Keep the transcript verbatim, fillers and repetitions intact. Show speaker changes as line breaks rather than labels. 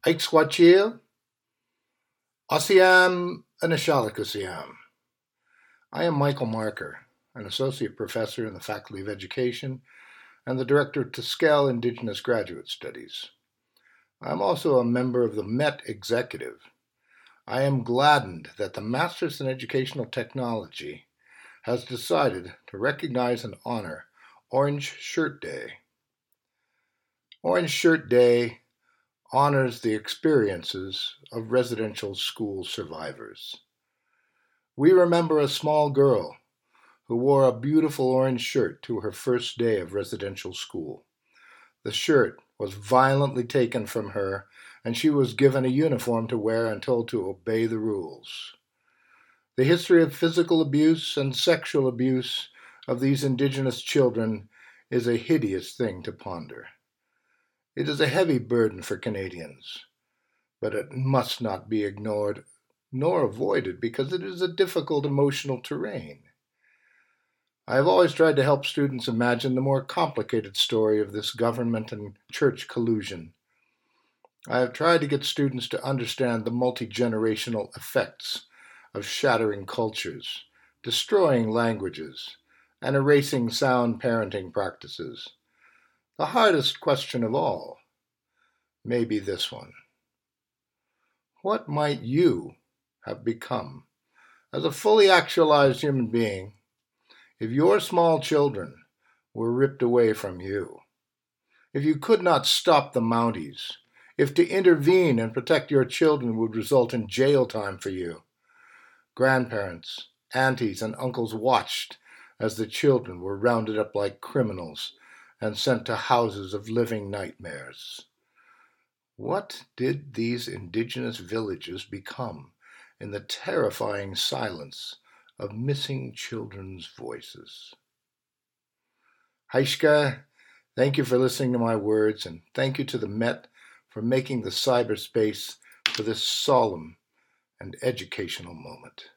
Aixquachil, Ossiam Anishalakusiam. I am Michael Marker, an associate professor in the Faculty of Education and the director of Tuskell Indigenous Graduate Studies. I am also a member of the Met Executive. I am gladdened that the Masters in Educational Technology has decided to recognize and honor Orange Shirt Day. Orange Shirt Day honors the experiences of residential school survivors. We remember a small girl who wore a beautiful orange shirt to her first day of residential school. The shirt was violently taken from her, and she was given a uniform to wear and told to obey the rules. The history of physical abuse and sexual abuse of these Indigenous children is a hideous thing to ponder. It is a heavy burden for Canadians, but it must not be ignored nor avoided because it is a difficult emotional terrain. I have always tried to help students imagine the more complicated story of this government and church collusion. I have tried to get students to understand the multi-generational effects of shattering cultures, destroying languages, and erasing sound parenting practices. The hardest question of all may be this one. What might you have become as a fully actualized human being if your small children were ripped away from you? If you could not stop the Mounties, if to intervene and protect your children would result in jail time for you, grandparents, aunties, and uncles watched as the children were rounded up like criminals and sent to houses of living nightmares. What did these Indigenous villages become in the terrifying silence of missing children's voices? Haishka, thank you for listening to my words, and thank you to the Met for making the cyberspace for this solemn and educational moment.